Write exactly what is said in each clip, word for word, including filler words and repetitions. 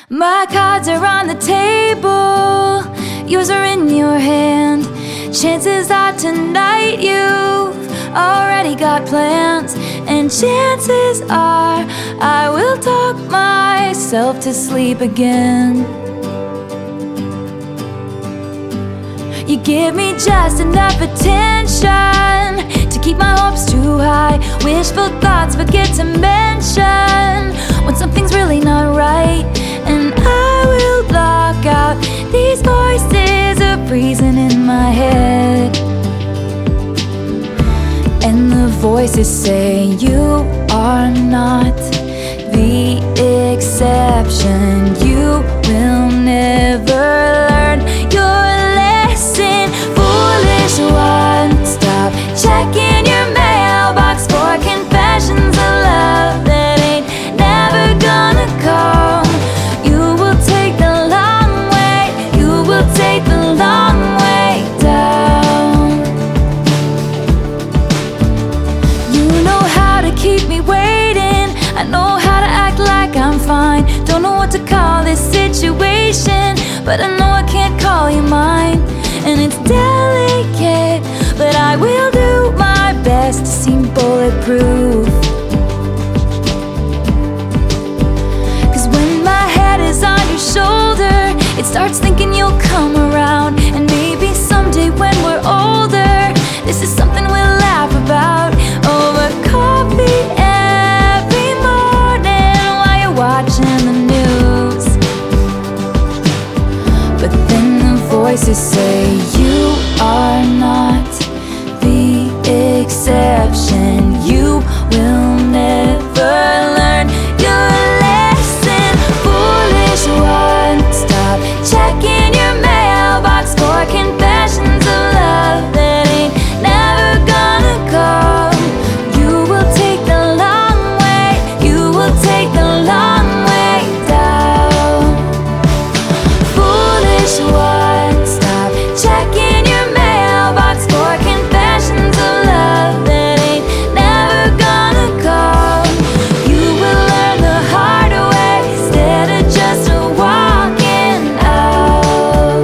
My cards are on the table, yours are in your hand. Chances are tonight you've already got plans, and chances are I will talk myself to sleep again. You give me just enough attention to keep my hopes too high. Wishful thoughts forget to mention when something's really not right, and I will block out these voices of reason in my head. And the voices say you are not the exception. You will never learn your lesson. Foolish one, stop checking your mailbox for confessions of love that ain't never gonna come. You will take the long way, you will take the long way down. You know how to keep me waiting, I know how to act like I'm fine. Don't know what to call this situation, but I know I can't call you mine. And it's delicate, but I will do my best to seem bulletproof. Cause when my head is on your shoulder, it starts thinking you'll come around. And maybe someday when we're older, this is something we'll laugh about over coffee every morning while you're watching the news. But then the voices say you are not the exception. You will never learn your lesson. Foolish one, stop checking your mailbox for confessions of love that ain't never gonna come. You will take the long way, you will take the long way down. Foolish one, stop checking your mailbox for confessions of love that ain't never gonna come. You will learn the hard way instead of just walking out.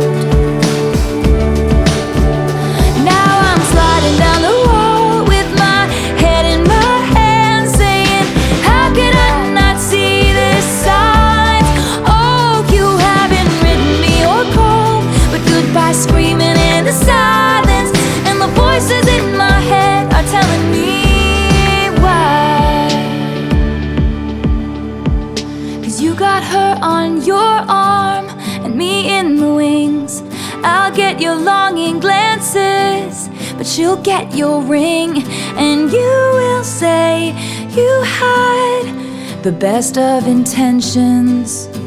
Now I'm sliding down the wall with my head in my hands, saying, how could I not see this signs? Oh, you haven't written me or called, but goodbye screaming in the silence. And the voices in my head are telling me why. Cause you got her on your arm and me in the wings. I'll get your longing glances, but she'll get your ring. And you will say you had the best of intentions.